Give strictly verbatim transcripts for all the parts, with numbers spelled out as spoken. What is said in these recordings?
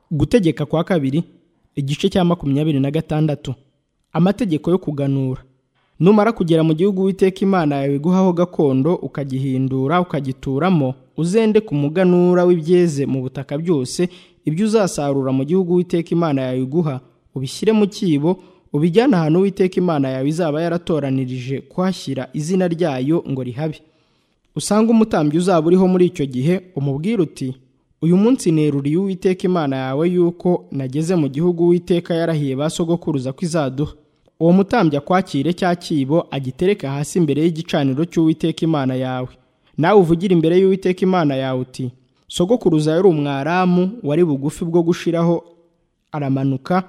Gutegeka kwa kabiri igice cya makumyabiri na gatandatu. Amategeko yo kuganura. Numara kugera mu gihugu Uwiteka Imana yawe iguhaho gakondo, ukagihindura ukagituramo, uzende ku muganura w'ibyeze mu butaka byose, ibyo uzasarura mu gihugu Uwiteka Imana yawe iguha, ubishyire mu cyibo, ubijyane ahantu Uwiteka Imana yawe izaba yaratoranirije kuhashyira izina ryayo ngo rihabe. Usanga umutambyi uzaba uriho muri icyo gihe, umubwire uti: uyu munsi neruriye Uwiteka Imana yawe yuko nageze mu gihugu Uwiteka yarahiye ba sogokuruza ko izaduha. Uwo mutambyi akwakire cya cyibo, agitereke hasi imbere y'igicaniro cy'Uwiteka Imana yawe. Nawe uvugire imbere y'Uwiteka Imana yawe uti: sogokuruza yari Umwaramu, wari bugufi bwo gushiraho, aramanuka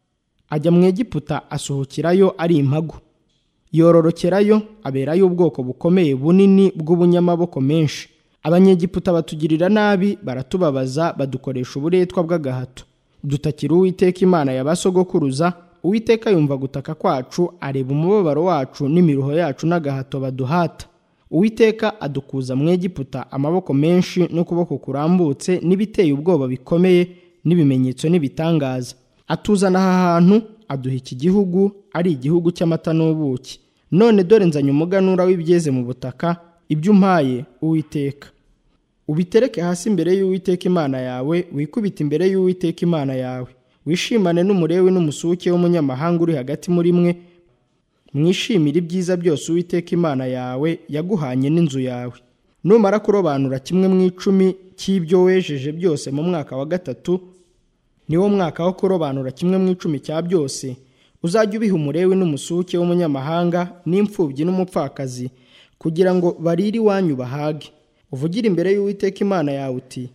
ajya mu Egiputa, asuhukirayo ari impagu, yororokerayo, aberayo ubwoko bukomeye bunini bw'ubunyamaboko menshi. Abanyegiputa batugirira nabi, baratubabaza, badukoresha uburetwa bw'agahato. Dutakira Uwiteka Imana ya ba sogokuruza. Uwiteka yumva gutaka kwacu, areba umubabaro wacu n'imiruho yacu n'agahato baduhata. Uwiteka adukuza mu Egiputa amaboko menshi n'ukuboko kurambutse n'ibiteye ubwoba bikomeye n'ibimenyetso n'ibitangaza. Atuzana aha hantu, aduha iki gihugu, ari igihugu cy'amata n'ubuki. None dore nzanye umuganura w'ibyeze mu butaka, ibyo umpaye Uwiteka. Ubitereke hasi imbere y'Uwiteka Imana yawe, wikubite imbere y'Uwiteka Imana yawe. Wishimane n'umulewi n'umusuke w'umunyamahanga uri hagati muri mwe, mwishimire ibyiza byose Uwiteka Imana yawe yaguhanye n'inzu yawe. Numara kurobanura kimwe mu icumi cy'ibyo wejeje byose mu mwaka wa gatatu, niwo mwaka wo kurobanura kimwe mu icumi cya byose, uzajya ubiha umulewi n'umusuke w'umunyamahanga n'imfubyi n'umupfakazi, kugira ngo barire iwanyu bahage. Uvugire imbere y'Uwiteka Imana yawe uti: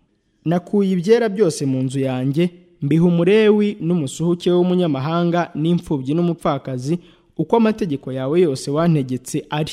nakuye ibyera byose mu nzu yanjye, mbiha umulewi n'umusuke w'umunyamahanga n'imfubyi n'umupfakazi, uko amategeko yawe yose wantegetse ari.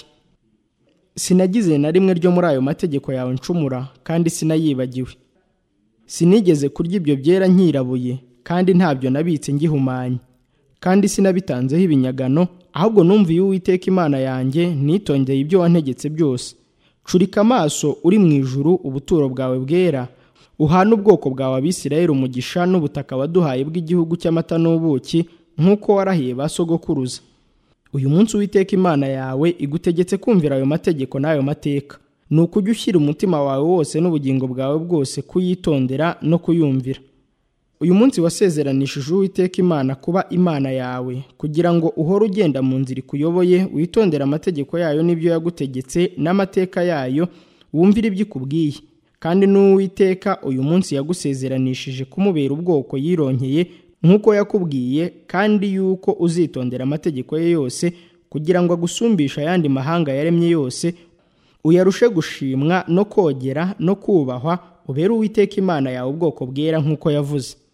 Sinagize na rimwe ryo muri ayo mategeko yawe ncumura, kandi sinayibagiwe. Sinigeze kurya ibyo byera nkirabuye, kandi ntabyo nabitse ngihumanye, kandi sinabitanzeho ibinyagano, ahubwo numviye Uwiteka Imana yanjye, nitondeye ibyo wantegetse byose. Curika amaso uri mu ijuru, ubuturo bwawe bwera, uhana ubwoko bwawe Abisirayeli umugisha n'ubutaka waduhaye bw'igihugu cy'amata n'ubuki, nk'uko warahiye ba sogokuruza. Uyu munsi Uwiteka Imana yawe igutegetse kumvira ayo mategeko n'ayo mateka. Ni ukujya ushyira umutima wawe wose n'ubugingo bwawe bwose kuyitondera no kuyumvira. Uyu munsi wasezeranishije Uwiteka Imana kuba Imana yawe, kugira ngo uhore ugenda mu nzira ikuyoboye, witondera amategeko yayo n'ibyo yagutegetse n'amateka yayo, wumvire ibyo ikubwiye. Kandi n'Uwiteka uyu munsi yagusezeranishije kumubera ubwoko yironkeye, nk'uko yakubwiye, kandi yuko uzitondera amategeko ye yose, kugira ngo agusumbishe ayandi mahanga yaremye yose, uyarushe gushimwa no kogera no kubahwa, ubere Uwiteka Imana yawe ubwoko bwera nk'uko yavuze.